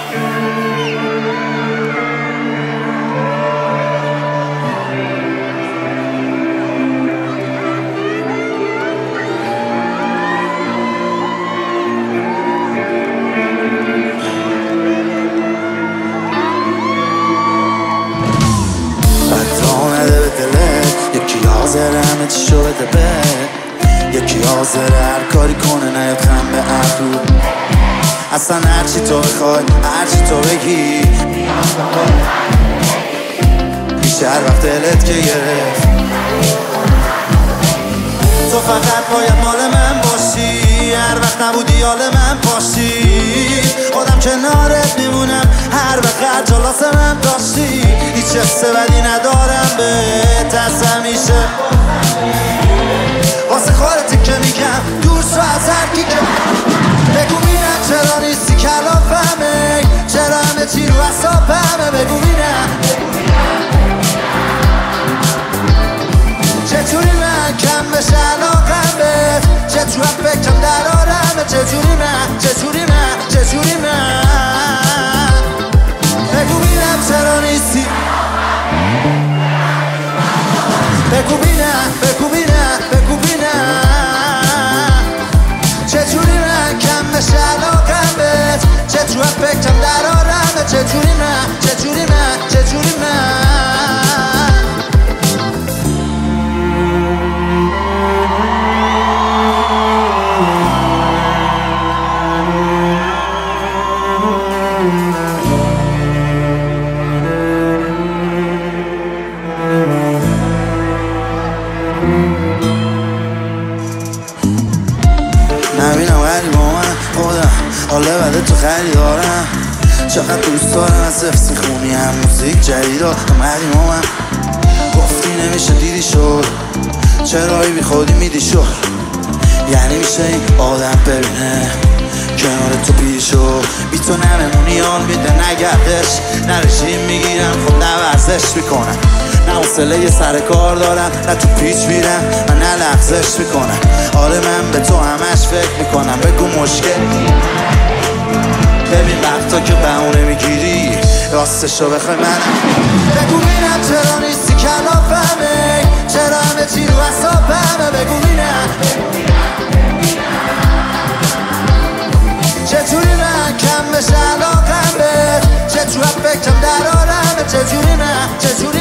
همه چی شو بده به یکی حاضر هر کاری کنه نیاد خم به ابرو اصلا هرچی تو بخوای هرچی تو بگی میشه هر وقت دلت که گرفت تو فقط باید مال من باشی هر وقت نبودی حال من پاشی خودم کنارت میمونم هر وقت جلاس من داشتی هیچ حس بدی ندارم بهت از همیشه واسه خودتی که میگم دور شو از هر کی که بگو بینم چرا نیستی کلافمه چرا همه چی رو اصابمه بگو بینم چجوری من کم بشه علاقم بهت چجور فکرم در آرمه چجوری من بگو بینم چرا نیستی بگو بینم چجوری من کم بشه علاقم بهت چجور فکرم در آرمه چجوری من نبینم ولی با من خودم حالا بده تو خیلی دارم چقدر دوست دارم از حفظی خونی هم موزیک جدید اومدی با من گفتی نمیشه دیدی شد چرایی بی خودی میدی شد یعنی میشه این آدم ببینه کنار تو پیشو بی تو نممونی حال میده نگردش نه رژیم میگیرم خب نه ورزش میکنم نه حوصله یه سر کار دارم نه تو پیچ میرم و نه لغزش میکنم آره من به تو همش فکر میکنم بگو مشکل ببین وقتا که بهونه میگیری راستشو بخوای من بگو بینم چرا نیستی کلافمه چرا همه چی رو اصابمه بگو بینم چجوری من کم بشه علاقم بهت چجور فکرم در آرمه چجوری من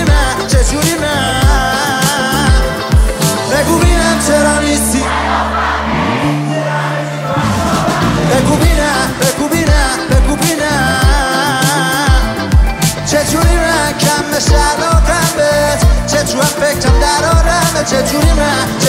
بگو بینم چرا نیستی بگو بینم چجوری من کم بشه علاقم بهت چجور فکرم در آرمه چجوری من